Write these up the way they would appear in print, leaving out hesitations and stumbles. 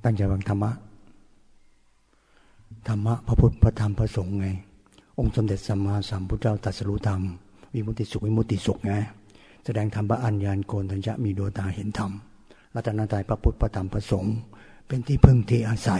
ตั้งใจฟังธรรมะพระพุทธพระธรรมพระสงฆ์ไงองค์สมเด็จสัมมาสัมพุทธเจ้าตรัสรู้ธรรมวิมุตติสุขวิมุตติสุขไงแสดงธรรมพระอัญญาณโกณทัญญะมีดวงตาเห็นธรรมรัตนตรัยพระพุทธพระธรรมพระสงฆ์เป็นที่พึ่งที่อาศัย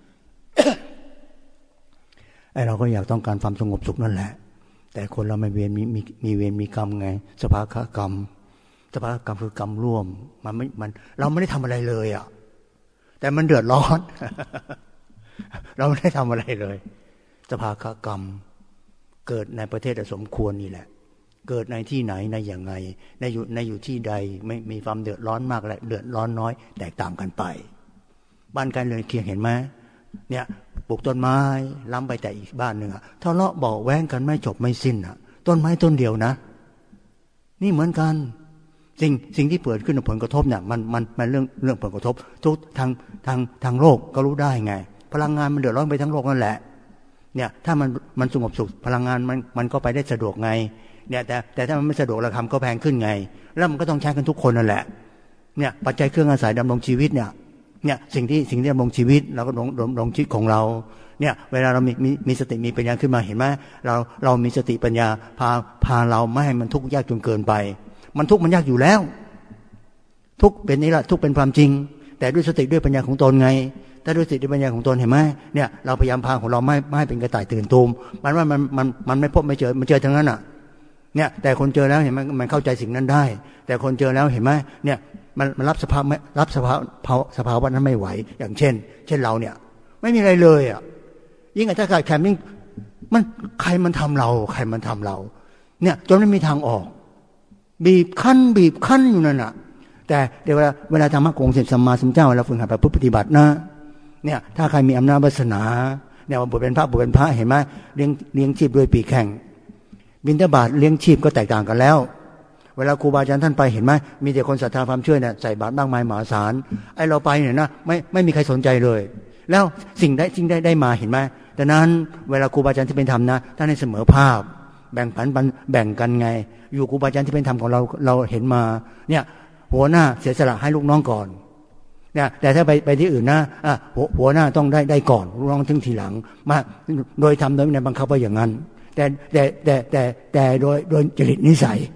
ไอเราก็อยากต้องการความสงบสุขนั่นแหละแต่คนเราไม่เวรมีเวรมีกรรมไงสภาวะกรรมคือกรรมร่วมมันเราไม่ได้ทำอะไรเลยอ่ะแต่มันเดือดร้อน เราไม่ได้ทำอะไรเลยสภาวะกรรมเกิดในประเทศสมควรนี่แหละเกิดในที่ไหนในอย่างไงในอยู่ที่ใดไม่มีความเดือดร้อนมากและเดือดร้อนน้อยแตกต่างกันไปบ้านกันเลยเคียงเห็นไหมเนี่ยปลูกต้นไม้ล้ำไปแต่อีกบ้านหนึ่งทะเลาะเบาแว้งกันไม่จบไม่สิ้นต้นไม้ต้นเดียวนะนี่เหมือนกันสิ่งที่เกิดขึ้นผลกระทบเนี่ยมันเรื่องผลกระทบทุกทางโลกก็รู้ได้ไงพลังงานมันเดือดร้อนไปทั้งโลกนั่นแหละเนี่ยถ้ามันสงบสุขพลังงานมันก็ไปได้สะดวกไงเนี่ยแต่ถ้ามันไม่สะดวกราคาก็แพงขึ้นไงแล้วมันก็ต้องใช้กันทุกคนนั่นแหละเนี่ยปัจจัยเครื่องอาศัยดำรงชีวิตเนี่ยสิ่งที่ดำรงชีวิตเราก็ดำรงชีวิตของเราเนี่ยเวลาเรามีสติมีปัญญาขึ้นมาเห็นไหมเรามีสติปัญญาพาเราไม่ให้มันทุกข์ยากจนเกินไปมันทุกข์มันยากอยู่แล้วทุกข์เป็นนี่แหละทุกข์เป็นความจริงแต่ด้วยสติด้วยปัญญาของตนไงถ้าด้วยสติด้วยปัญญาของตนเห็นไหมเนี่ยเราพยายามพาของเราไม่ให้เป็นกระต่ายตื่นตูมมันไม่พบไม่เจอมันเจอทั้งนั้นเนี่ยแต่คนเจอแล้วเห็นไหมมันเข้าใจสิ่งนั้นได้แต่คนเจอแล้วเห็นไหมเนี่ยมันรับสภาวะนั้นไม่ไหวอย่างเช่นเราเนี่ยไม่มีอะไรเลยยิ่งถ้าขาดแคลนยิ่งมันใครมันทำเราเนี่ยจนไม่มีทางออกบีบคั้นอยู่นั่นแต่เดี๋ยวเวลาธรรมะของเสด็จสัมมาสัมพุทธเจ้าเราฝึกหัดปฏิบัตินะเนี่ยถ้าใครมีอำนาจวาสนาเนี่ยบวชเป็นพระเห็นไหมเลี้ยงชีพด้วยปีแข่งบิณฑบาตเลี้ยงชีพก็แตกต่างกันแล้วเวลาครูบาอาจารย์ท่านไปเห็นไหมมีแต่คนศรัทธาความเชื่อเนี่ยใส่บาตรมากมายมหาศาลไอเราไปเนี่ยนะไม่มีใครสนใจเลยแล้วสิ่งได้มาเห็นไหมดังนั้นเวลาครูบาอาจารย์ที่เป็นธรรมนะท่านให้เสมอภาคแบ่งกันไงอยู่ครูบาอาจารย์ที่เป็นธรรมของเราเห็นมาเนี่ยหัวหน้าเสียสละให้ลูกน้องก่อนเนี่ยแต่ถ้าไปที่อื่นนะหัวหน้าต้องได้ก่อนลูกน้องถึงทีหลังมาโดยทำโดยในบังคับว่าอย่างนั้นแต่โดยจริตนิสัย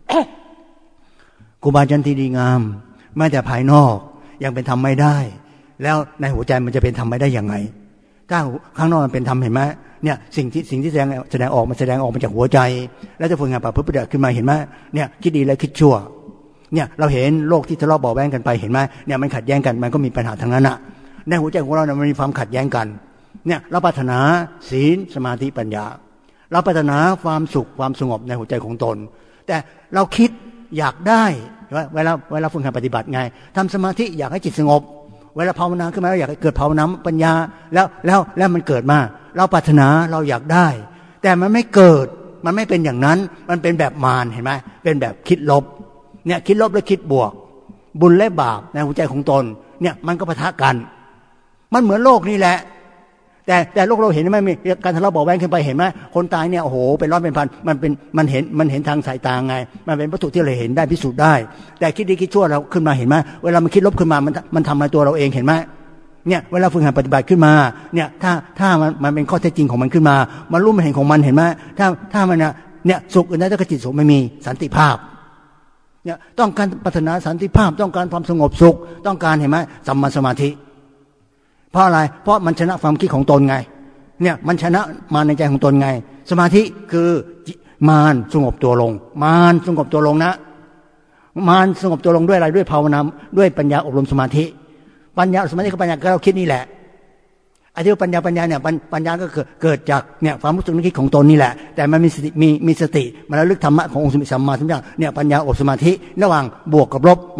ครูบาอาจารย์ที่ดีงามแม้แต่ภายนอกยังเป็นธรรมไม่ได้แล้วในหัวใจมันจะเป็นธรรมไม่ได้ยังไงถ้าข้างนอกมันเป็นธรรมเห็นไหมเนี่ยสิ่งที่แสดงออกมาจากหัวใจแล้วจะฝึกงานประพฤติปฏิบัติขึ้นมาเห็นไหมเนี่ยคิดดีและคิดชั่วเนี่ยเราเห็นโลกที่ทะเลาะเบาแว้งกันไปเห็นไหมเนี่ยมันขัดแย้งกันมันก็มีปัญหาทั้งนั้นในหัวใจของเราเนี่ยมันมีความขัดแย้งกันเนี่ยเราปรารถนาศีลสมาธิปัญญาเราปรารถนาความสุขความสงบในหัวใจของตนแต่เราคิดอยากได้เวลาฝึกหัดปฏิบัติไงทำสมาธิอยากให้จิตสงบเวลาภาวนาขึ้นมาเราอยากให้เกิดภาวนาปัญญาแล้วมันเกิดมาเราปรารถนาเราอยากได้แต่มันไม่เกิดมันไม่เป็นอย่างนั้นมันเป็นแบบมารเห็นไหมเป็นแบบคิดลบเนี่ยคิดลบและคิดบวกบุญและบาปในหัวใจของตนเนี่ยมันก็ปะทะกันมันเหมือนโลกนี่แหละแต่โลกเราเห็นไหมมีการทะเลาะเบาแว้งขึ้นไปเห็นไหมคนตายเนี่ยโอ้โหเป็นร้อยเป็นพันมันเห็นทางสายตาไงมันเป็นวัตถุที่เราเห็นได้พิสูจน์ได้แต่คิดดีคิดชั่วเราขึ้นมาเห็นไหมเวลามันคิดลบขึ้นมามันทำลายตัวเราเองเห็นไหมเนี่ยเวลาฝึกหัดปฏิบัติขึ้นมาเนี่ยถ้ามันเป็นข้อเท็จจริงของมันขึ้นมามันรู้มันเห็นของมันเห็นไหมถ้ามันเนี่ยสุขอื่นใดถ้าจิตสุขไม่มีสันติภาพเนี่ยต้องการปรารถนาสันติภาพต้องการความสงบสุขต้องการเห็นไหมสัมมาสมาธิเพราะอะไรเพราะมันชนะความคิดของตนไงเนี่ยมันชนะมาในใจของตนไงสมาธิคือมารสงบตัวลงมารสงบตัวลงนะมารสงบตัวลงด้วยอะไรด้วยภาวนาด้วยปัญญาอบรมสมาธิปัญญาสมาธิกับปัญญาก็เราคิดนี่แหละไอ้ที่ปัญญาเนี่ยปัญญาก็เกิดจากเนี่ยความรู้สึกนึกคิดของตนนี่แหละแต่มันมีสติมันระลึกธรรมะขององค์สมเด็จสัมมาสัมพุทธเจ้าเนี่ยปัญญาอบสมาธิระหว่างบวกกับลบ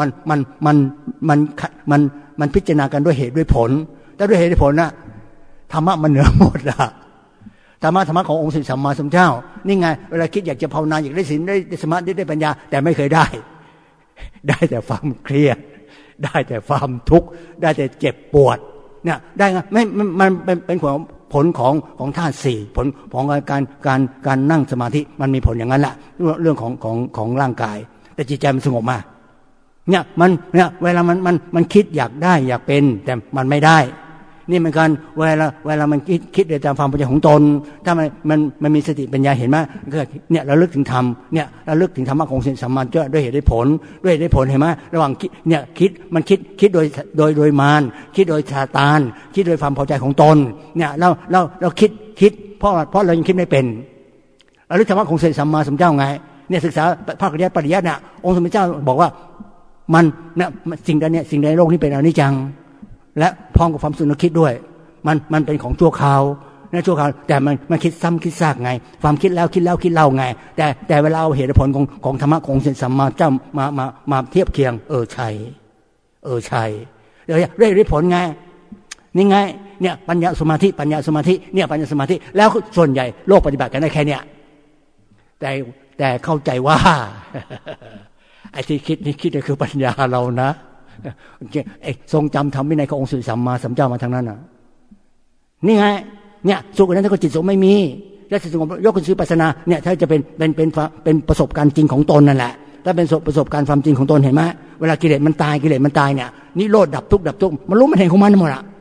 มันพิจารณากันด้วยเหตุด้วยผลแต่ด้วยเหตุด้วยผลนะธรรมะมันเหนือหมดธรรมะขององค์สมเด็จสัมมาสัมพุทธเจ้านี่ไงเวลาคิดอยากจะภาวนาอยากได้ศีลได้สมาธิได้ปัญญาแต่ไม่เคยได้แต่ความเครียดได้แต่ความทุกข์ได้แต่เจ็บปวดเนี่ยได้ไงไม่มันเป็นผลของธาตุสี่ผลของการนั่งสมาธิมันมีผลอย่างนั้นแหละเรื่องของร่างกายแต่จิตใจมันสงบมาเนี่ยเวลามันคิดอยากได้อยากเป็นแต่มันไม่ได้นี่เหมือนกันเวลามันคิดโดยตามความพอใจของตนถ้ามันมีสติปัญญาเห็นไหมก็เนี่ยเราลึกถึงธรรมเนี่ยเราลึกถึงธรรมะของสัมมาด้วยเหตุด้วยผลเห็นไหมระหว่างเนี่ยมันคิดโดยมารคิดโดยซาตานคิดโดยความพอใจของตนเนี่ยเราคิดเพราะเรายังคิดไม่เป็นเราลึกธรรมะของสัมมาสัมพุทธเจ้าไงเนี่ยศึกษาภาคปริยัติเนี่ยองค์สมเด็จเจ้าบอกว่ามันเนี่ยสิ่งใดในโลกนี้เป็นอนิจจังและพร้อมกับความสุขนึกคิดด้วยมันเป็นของชั่วคราวนะชั่วคราวแต่มันคิดซ้ำคิดซากไงความคิดแล้วคิดเล่าไงแต่เวลาเอาเหตุผลของธรรมะของสัมมาเจ้ามาเทียบเคียงใช่เดี๋ยวเรื่อยผลไงนี่ไงเนี่ยปัญญาสมาธิเนี่ยปัญญาสมาธิแล้วส่วนใหญ่โลกปฏิบัติกันได้แค่เนี้ยแต่เข้าใจว่าไอ้ที่คิดนี่คือปัญญาเรานะทรงจำธรรมวินัยขององค์สัมมาสัมพุทธเจ้ามาทางนั้นน่ะนี่ไงเนี่ยสุขนั้นถ้าจิตสุขไม่มีแล้วจิตสงบยกขึ้นสู่ปัสสนาเนี่ยถ้าจะเป็นประสบการณ์จริงของตนนั่นแหละถ้าเป็นประสบการณ์ความจริงของตนเห็นไหมเวลากิเลสมันตายเนี่ยนิโรธดับทุกข์มันรู้มันเห็นของมันหมดละ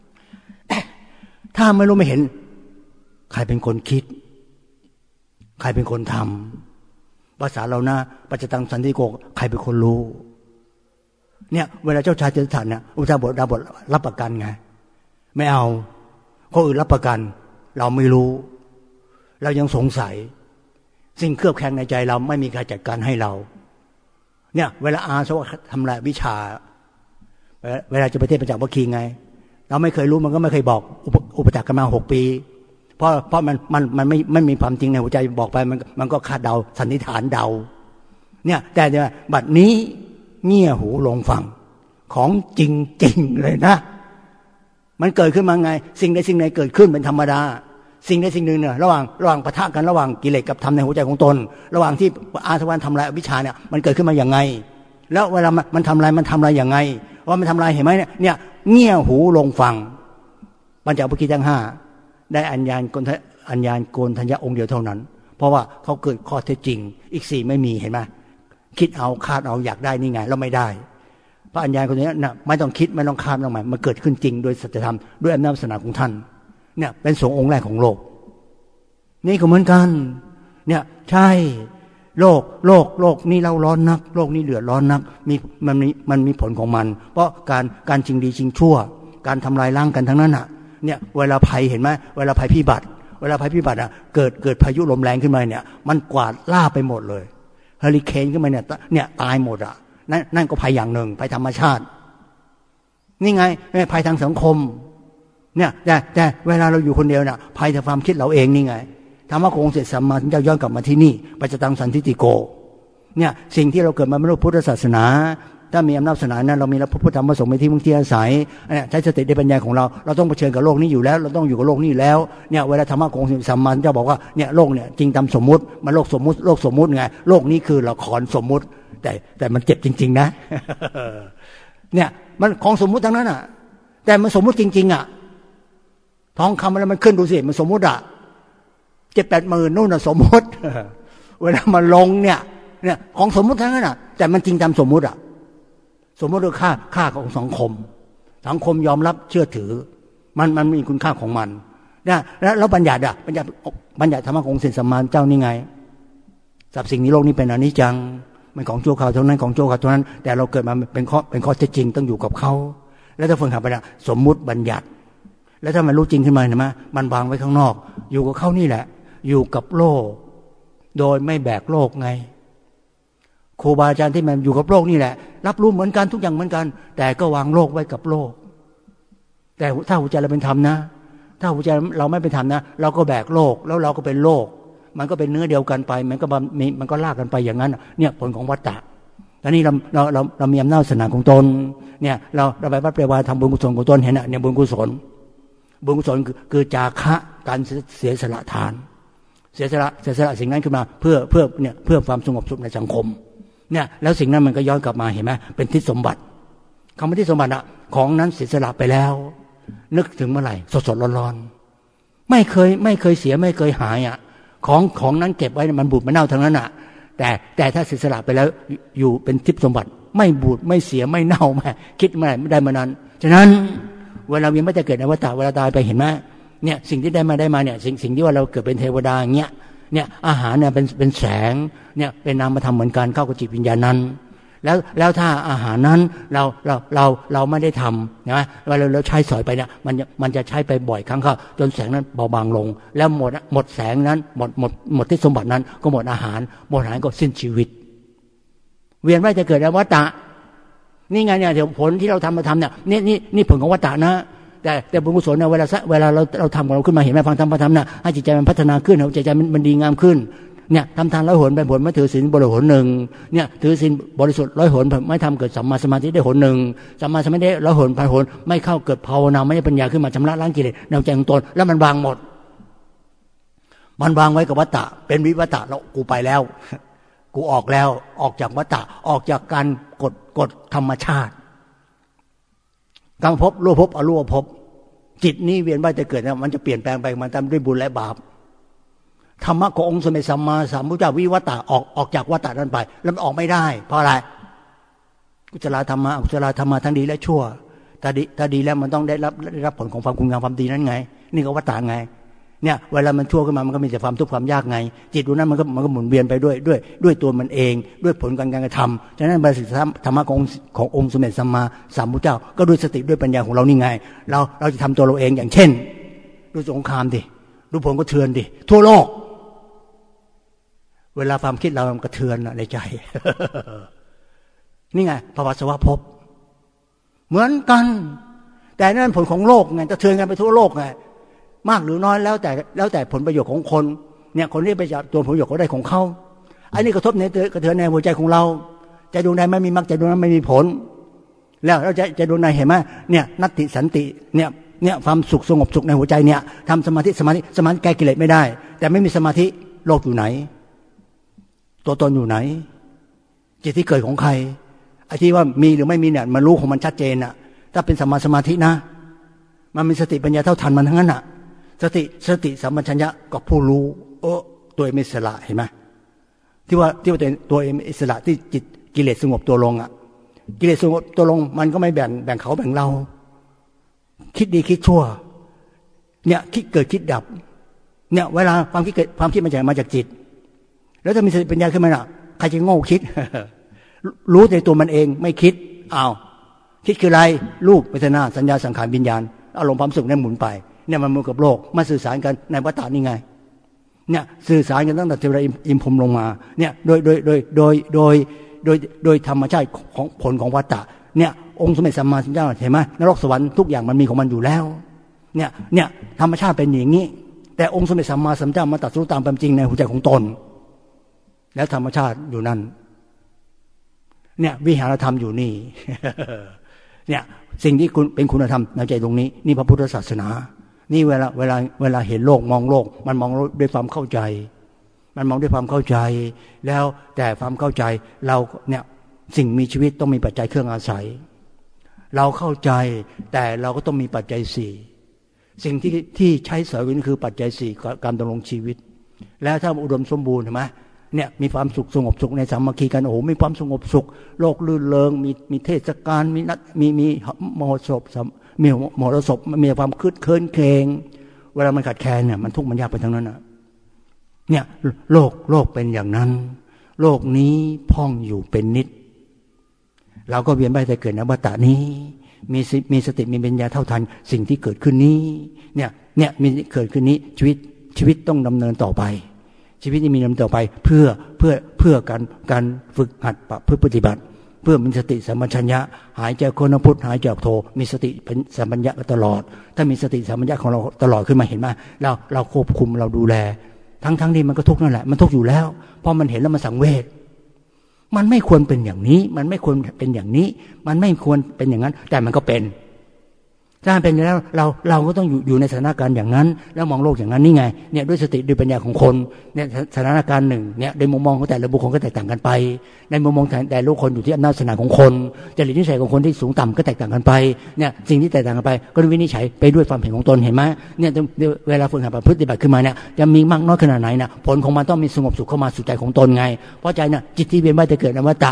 ถ้าไม่รู้ไม่เห็นใครเป็นคนคิดใครเป็นคนทำภาษาเรานะปัจจตังสันติโกใครเป็นคนรู้เนี่ยเวลาเจ้าชายเจริญฐานเนี่ยอุตาบทดาบทรับประกันไงไม่เอาคนอื่นรับประกันเราไม่รู้เรายังสงสัยสิ่งเครือบแคลงในใจเราไม่มีใครจัดการให้เราเนี่ยเวลาอาสวะทำลายวิชาเวลาจะไปเทศประจักษ์วัคคีย์ไงเราไม่เคยรู้มันก็ไม่เคยบอกอุปจักษ์กันมา6 ปีเพราะมันไม่มีความจริงในหัวใจบอกไปมันก็คาดเดาสันนิษฐานเดาเนี่ยแต่บัดนี้เงี่ยหูลงฟังของจริงเลยนะมันเกิดขึ้นมาไงสิ่งใดสิ่งใดเกิดขึ้นเป็นธรรมดาสิ่งใดสิ่งหนึ่งเนี่ยระหว่างปะทะกันระหว่างกิเลสกับธรรมในหัวใจของตนระหว่างที่อาสวะทำลายอวิชชาเนี่ยมันเกิดขึ้นมาอย่างไงแล้วเวลามันทำลายอย่างไงว่ามันทำลายเห็นไหมเนี่ยเงี่ยหูลงฟังปัญจวัคคีย์ทั้ง5ได้อัญญาณโกณฑัญญะองค์เดียวเท่านั้นเพราะว่าเขาเกิดข้อเท็จจริงอีก4ไม่มีเห็นไหมคิดเอาคาดเอาอยากได้นี่ไงแล้วไม่ได้พระอัญญาณคนนี้น่ะไม่ต้องคิดไม่ต้องคาดไม่ต้องหมายมันเกิดขึ้นจริงโดยสัจธรรมด้วยอำนาจศาสนาของท่านเนี่ยเป็นสงฆ์องค์แรกของโลกนี่ก็เหมือนกันเนี่ยใช่โลกนี่เราร้อนนักโลกนี้เดือดร้อนนักมันมีผลของมันเพราะการชิงดีชิงชั่วการทำลายล้างกันทั้งนั้นอ่ะเนี่ยเวลาภัยเห็นไหมเวลาภัยพิบัติอ่ะเกิดพายุลมแรงขึ้นมาเนี่ยมันกวาดล่าไปหมดเลยเฮอริเคนขึ้นมาเนี่ยตายหมดอ่ะนั่นก็ภัยอย่างหนึ่งภัยธรรมชาตินี่ไงภัยทางสังคมเนี่ยแต่เวลาเราอยู่คนเดียวน่ะภัยทางความคิดเราเองนี่ไงธรรมะขององค์สัมมาสัมพุทธเจ้าย้อนกลับมาที่นี่ปัจจตังสันทิติโกเนี่ยสิ่งที่เราเกิดมาเป็นพุทธศาสนาถ้ามีอำนาจศาสนานั้นเรามีพระพุทธธรรมประสงค์เป็นที่พึ่งที่อาศัยเนี่ยใช้สติในปัญญาของเราต้องเผชิญกับโลกนี้อยู่แล้วเราต้องอยู่กับโลกนี้แล้วเนี่ยเวลาธรรมะขององค์สัมมาสัมพุทธเจ้าบอกว่าเนี่ยโลกเนี่ยจริงตามสมมุติมันโลกสมมุติไงโลกนี้คือละครสมมุติแต่มันเจ็บจริงๆนะ เนี่ยมันของสมมุติทั้งนั้นอ่ะแต่มันสมมุติจริงๆอ่ะทองคำอะไรมันขึ้นดูสิมันสมมุติอ่ะ 7-8 หมื่นนู่นน่ะสมมุติ เวลามันลงเนี่ยของสมมุติทั้งนั้นอ่ะแต่มันจริงตามสมมุติอ่ะสมมุติคือค่าของสังคมยอมรับเชื่อถือมันมีคุณค่าของมันนะแล้วบัญญัติธรรมะขององค์สัมมาสัมพุทธเจ้านี่ไงสรรพสิ่งในโลกนี้เป็นอนิจจังมันของชั่วคราวเท่านั้นของชั่วคราวเท่านั้นแต่เราเกิดมาเป็นข้อเท็จจริงต้องอยู่กับเขาแล้วถ้าฝึกหัดไปนะสมมุติบัญญัติแล้วถ้ามันรู้จริงขึ้นมาเห็นไหมมันวางไว้ข้างนอกอยู่กับเขานี่แหละอยู่กับโลกโดยไม่แบกโลกไงครูบาอาจารย์ที่มันอยู่กับโลกนี่แหละรับรู้เหมือนกันทุกอย่างเหมือนกันแต่ก็วางโลกไว้กับโลกแต่ถ้าหัวใจเราเป็นธรรมนะถ้าหัวใจเราไม่เป็นธรรมนะเราก็แบกโลกแล้วเราก็เป็นโลกมันก็เป็นเนื้อเดียวกันไปมันก็ลากกันไปอย่างนั้นเนี่ยผลของวัฏฏะตอนนี้เรามีอำนาจศาสนาของตนเนี่ยเราไปวัดไปวาทำบุญกุศลของตนเห็นน่ะเนี่ยบุญกุศลคือจาคะการเสียสละทานเสียสละสิ่งนั้นขึ้นมาเพื่อความสงบสุขในสังคมเนี่ยแล้วสิ่งนั้นมันก็ย้อนกลับมาเห็นไหมเป็นทิศสมบัติคำว่าทิศสมบัติอะของนั้นเสียสละไปแล้วนึกถึงเมื่อไหร่สดร้อนๆไม่เคยเสียไม่เคยหายอะของนั้นเก็บไว้มันบูดมันเน่าทั้งนั้นอะแต่ถ้าเสียสละไปแล้วอยู่เป็นทิพย์สมบัติไม่บูดไม่เสียไม่เน่าไม่คิดไม่ได้มานั้นฉะนั้นเวลาเวียนว่ายตายเกิดในวัฏฏะเวลาตายไปเห็นไหมเนี่ยสิ่งที่ได้มาเนี่ยสิ่งที่ว่าเราเกิดเป็นเทวดาอย่างเงี้ยเนี่ยอาหารเนี่ยเป็นแสงเนี่ยเป็นนามธรรมเหมือนกันเข้ากับจิตวิญญาณนั้นแล้วถ้าอาหารนั้นเราไม่ได้ทำนะเวลาเราใช้สอยไปเนี่ยมันจะใช้ไปบ่อยครั้งเข้าจนแสงนั้นเบาบางลงแล้วหมดแสงนั้นหมดที่สมบัตินั้นก็หมดอาหารก็สิ้นชีวิตเวียนว่ายจะเกิดในวัฏฏะนี่ไงเนี่ยเดี๋ยวผลที่เราทำเนี่ยนี่ผลของวัฏฏะนะแต่บุญกุศลเนี่ยเวลาเราทำของเราขึ้นมาเห็นไหมฟังธรรมประธรรมนะให้จิตใจมันพัฒนาขึ้นเอาใจมันดีงามขึ้นเนี่ยทำทาน100 หนเป็นผลไม่ถือศีลบริสุทธิ์ 1เนี่ยถือศีลบริสุทธิ์100 หนไม่ทำเกิดสัมมาสมาธิได้ 1 หนสัมมาสมาธิได้100 หน1,000 หนไม่เข้าเกิดภาวนาไม่ได้ปัญญาขึ้นมาชำระล้างกิเลสในใจของตนแล้วมันวางหมดมันวางไว้กับวัฏฏะเป็นวิวัฏฏะแล้วกูไปแล้วกูออกแล้วออกจากวัฏฏะออกจากการกฎธรรมชาติกลางภพรูปภพอรูปภพจิตนี้เวียนว่ายแต่เกิดนะมันจะเปลี่ยนแปลงไปมันตามด้วยบุญและบาปธรรมะขององค์สมเด็จสัมมาสัมพุทธเจ้าวิวัฏฏะออกจากวัฏฏะนั้นไปแล้วมันออกไม่ได้เพราะอะไรกุศลธรรมะอกุศลธรรมะทั้งดีและชั่วถ้าดีแล้วมันต้องได้รับผลของความคุณงามความดีนั้นไงนี่ก็วัฏฏะไงเนี่ยเวลามันชั่วขึ้นมามันก็มีแต่ความทุกข์ความยากไงจิตดวงนั้นมันก็หมุนเวียนไปด้วยตัวมันเองด้วยผลการกระทำฉะนั้นบริสุทธิ์ธรรมะขององค์สมเด็จสัมมาสัมพุทธเจ้าก็ด้วยสติด้วยปัญญาของเรานี่ไงเราจะทำตัวเราเองอย่างเช่นดูสงครามดิดูผลกระเทือนดิทั่วโลกเวลาความคิดเรามันกระเทือนในใจ นี่ไงภวสวะภพเหมือนกันแต่นั่นผลของโลกไงกระเทือนกันไปทั่วโลกไงมากหรือน้อยแล้วแต่ผลประโยชน์ของคนเนี่ยคนที่ไปจับตัวผลประโยชน์ก็ได้ของเขาอันนี้กระทบในกระเทือนในหัวใจของเราใจดวงใดไม่มีมรรคใจดวงนั้นไม่มีผลแล้วเราใจดวงใดเห็นไหมเนี่ยนัตติสันติเนี่ยความสุขสงบสุขในหัวใจเนี่ยทำสมาธิแก้กิเลสไม่ได้แต่ไม่มีสมาธิโลกอยู่ไหนตัวตนอยู่ไหนจิตที่เกิดของใครไอ้ที่ว่ามีหรือไม่มีเนี่ยมันรู้ของมันชัดเจนอะถ้าเป็นสมาธินะมันมีสติปัญญาเท่าทันมันทั้งนั้นอะสติสัมปชัญญะกับผู้รู้ตัวเองอิสระเห็นไหมที่ว่าตัวเองอิสระที่จิตกิเลสสงบตัวลงอะกิเลสสงบตัวลงมันก็ไม่แบ่งเขาแบ่งเราคิดดีคิดชั่วเนี่ยคิดเกิดคิดดับเนี่ยเวลาความคิดมันจะมาจากจิตแล้วถ้ามีสติปัญญาขึ้นมาน่ะใครจะโง่คิด รู้ในตัวมันเองไม่คิดคิดคืออะไรรูปเวทนาสัญญาสังขารวิญญาณอารมณ์ความสุขนั่นหมุนไปเนี่ยมันเหมือนกับโลกมาสื่อสารกันในวัฏฏะนี่ไงเนี่ยสื่อสารกันตั้งแต่เทวดาอิมพรหมลงมาเนี่ยโดยธรรมชาติของผลของวัฏฏะเนี่ยองค์สมเด็จสัมมาสัมพุทธเจ้าเห็นไหมนรกสวรรค์ทุกอย่างมันมีของมันอยู่แล้วเนี่ยธรรมชาติเป็นอย่างนี้แต่องค์สมเด็จสัมมาสัมพุทธเจ้ามาตรัสรู้ตามความจริงในหัวใจของตนแล้วธรรมชาติอยู่นั่นเนี่ยวิหารธรรมอยู่นี่ เนี่ยสิ่งที่คุณเป็นคุณธรรมในใจตรงนี้นี่พระพุทธศาสนานี่เวลาเห็นโลกมองโลกมันมองด้วยความเข้าใจมันมองด้วยความเข้าใจแล้วแต่ความเข้าใจเราเนี่ยสิ่งมีชีวิตต้องมีปัจจัยเครื่องอาศัยเราเข้าใจแต่เราก็ต้องมีปัจจัย4สิ่งที่ใช้สอยกันคือปัจจัย4การดำรงชีวิตแล้วถ้าอุดมสมบูรณ์ใช่ไหมเนี่ยมีความสุขสงบสุขในสามัคคีกันโอ้โหมีความสงบสุขโลกลื่นเริงมีเทศกาลมีนัดมีมโหสถมีมโหสถมีความคืดเคินเคงเวลามันขาดแคลนเนี่ยมันทุกข์มันยากไปทั้งนั้นนะเนี่ยโลกเป็นอย่างนั้นโลกนี้พ่องอยู่เป็นนิจเราก็เวียนว่ายตายเกิดในวัฏฏะนี้มีสติมีปัญญาเท่าทันสิ่งที่เกิดขึ้นนี้เนี่ยมีเกิดขึ้นนี้ชีวิตต้องดำเนินต่อไปชีวิตนี้มีดำเนินต่อไปเพื่อการฝึกหัดเพื่อปฏิบัติเพื่อมีสติสัมปชัญญะหายใจเข้าพุทหายใจออกโทมีสติสัมปชัญญะตลอดถ้ามีสติสัมปชัญญะของเราตลอดขึ้นมาเห็นไหมเราควบคุมเราดูแลทั้งที่มันก็ทุกข์นั่นแหละมันทุกข์อยู่แล้วเพราะมันเห็นแล้วมันสังเวชมันไม่ควรเป็นอย่างนี้มันไม่ควรเป็นอย่างนี้มันไม่ควรเป็นอย่างนั้นแต่มันก็เป็นถ้าเป็นแล้วเราก็ต้องอยู่ในสถานการณ์อย่างนั้นแล้วมองโลกอย่างนั้นนี่ไงเนี่ยด้วยสติด้วยปัญญาของคนเนี่ยสถานการณ์หนึ่งเนี่ยโดยมุมมองของแต่ละบุคคลก็แตกต่างกันไปในมุมมองแต่ละคนอยู่ที่อำนาจศาสนาของคนจริตนิสัยของคนที่สูงต่ำก็แตกต่างกันไปเนี่ยสิ่งที่แตกต่างกันไปก็วินิจฉัยไปด้วยความเห็นของตนเห็นไหมเนี่ยเวลาฝึกหัดปฏิบัติขึ้นมาเนี่ยจะมีมากน้อยขนาดไหนนะผลของมันต้องมีสงบสุขเข้ามาสู่ใจของตนไงเพราะใจเนี่ยจิตที่เวียนว่ายแต่เกิดนวัตตะ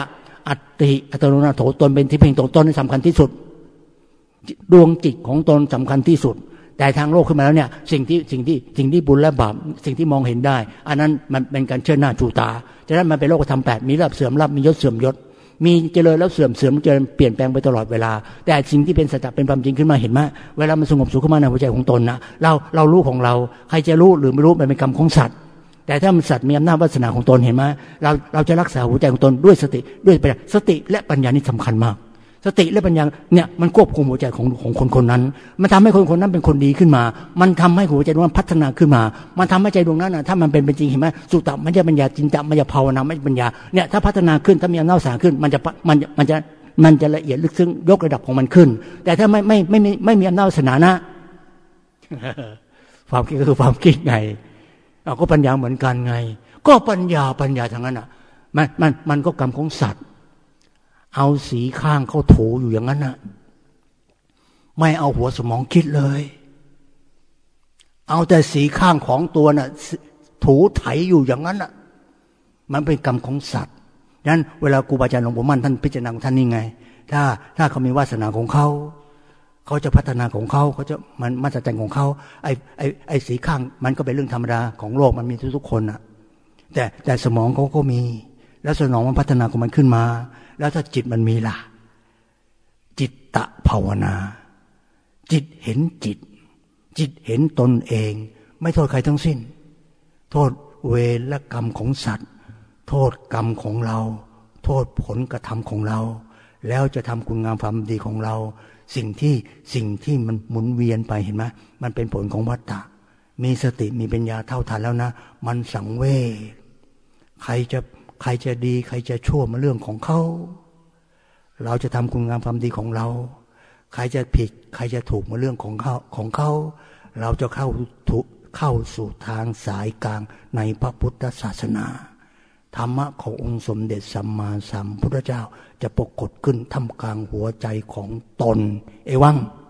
อัตติอัตโนนาโถตนเป็นที่พึ่งตนนี่สำคัญที่สุดดวงจิตของตนสำคัญที่สุดแต่ทางโลกขึ้นมาแล้วเนี่ยสิ่งที่บุญและบาปสิ่งที่มองเห็นได้อันนั้นมันเป็นการเชิดหน้าชูตาฉะนั้นมันเป็นโลกธรรม8มีลาภเสื่อมลาภมียศเสื่อมยศมีเจริญแล้วเสื่อมเจริญเปลี่ยนแปลงไปตลอดเวลาแต่สิ่งที่เป็นสัจจะเป็นความจริงขึ้นมาเห็นไหมเวลามันสงบสุขขึ้นมาในหัวใจของตนนะเรารู้ของเราใครจะรู้หรือไม่รู้มันเป็นกรรมของสัตว์แต่ถ้ามันสัตว์มีอำนาจวาสนาของตนเห็นไหมเราจะรักษาหัวใจของตนด้วยสติด้วยปัญญาสติและปัญญานี่สำคัญมากสติและปัญญาเนี่ยมันควบคุมหัวใจของคนนั้นมันทำให้คนนั้นเป็นคนดีขึ้นมามันทำให้หัวใจดวงนั้นพัฒนาขึ้นมามันทำให้ใจดวงนั้นนะถ้ามันเป็นจริงเห็นไหมสุตตะมันจะปัญญาจินตะมันจะภาวนาไม่ปัญญาเนี่ยถ้าพัฒนาขึ้นถ้ามีอำนาจวาสนาขึ้นมันจะละเอียดลึกซึ้งยกระดับของมันขึ้นแต่ถ้าไม่มีอำนาจวาสนานะ ความคิดก็คือความคิดไงก็ปัญญาเหมือนกันไงก็ปัญญาทางนั้นอ่ะมันก็กรรมของสัตว์เอาสีข้างเข้าถูอยู่อย่างนั้นน่ะไม่เอาหัวสมองคิดเลยเอาแต่สีข้างของตัวน่ะถูไถอยู่อย่างนั้นน่ะมันเป็นกรรมของสัตว์ดังนั้นเวลาครูบาอาจารย์หลวงปู่มั่นท่านพิจารณาท่านนี่ไงถ้าเขามีวาสนาของเขาจะพัฒนาของเขาจะมันมาตรฐานของเขาไอ้สีข้างมันก็เป็นเรื่องธรรมดาของโลกมันมีทุกคนน่ะแต่สมองเขาก็มีแล้วสมองมันพัฒนาของมันขึ้นมาแล้วถ้าจิตมันมีล่ะจิตตภาวนาจิตเห็นจิตเห็นตนเองไม่โทษใครทั้งสิ้นโทษเวรและกรรมของสัตว์โทษกรรมของเราโทษผลกระทำของเราแล้วจะทำคุณงามความดีของเราสิ่งที่มันหมุนเวียนไปเห็นไหมมันเป็นผลของวัฏฏะมีสติมีปัญญาเท่าทันแล้วนะมันสังเวชใครจะดีใครจะชั่วมาเรื่องของเขาเราจะทำคุณงามความดีของเราใครจะผิดใครจะถูกมาเรื่องของเขาเราจะเข้าสู่ทางสายกลางในพระพุทธศาสนาธรรมะขององค์สมเด็จสัมมาสัมพุทธเจ้าจะปรากฏขึ้นท่ามกลางหัวใจของตนเอวัง